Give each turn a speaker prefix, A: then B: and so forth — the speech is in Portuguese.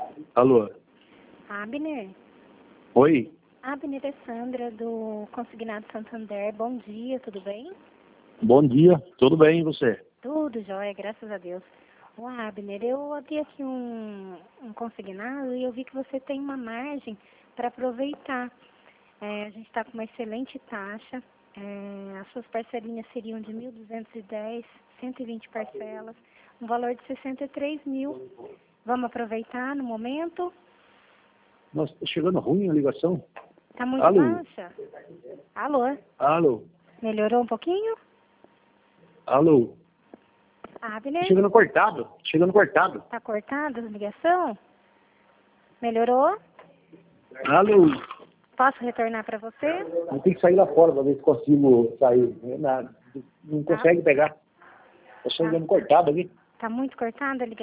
A: Alô?
B: Abner?
A: Oi?
B: Abner, é Sandra, do Consignado Santander. Bom dia, tudo bem?
A: Bom dia, tudo bem e você?
B: Tudo jóia, graças a Deus. Ô, Abner, eu abri aqui um consignado e eu vi que você tem uma margem para aproveitar. A gente está com uma excelente taxa. As suas parcelinhas seriam de 1.210, 120 parcelas, um valor de 63 mil. Vamos aproveitar no momento?
A: Nossa, tá chegando ruim a ligação.
B: Tá muito
A: Alô?
B: baixa? Alô?
A: Alô?
B: Melhorou um pouquinho?
A: Alô?
B: Abner?
A: Chegando cortado.
B: Tá cortada a ligação? Melhorou?
A: Alô?
B: Posso retornar para você?
A: Eu tenho que sair lá fora para ver se consigo sair. Não consegue pegar. Tá chegando cortado ali.
B: Tá muito cortada a ligação?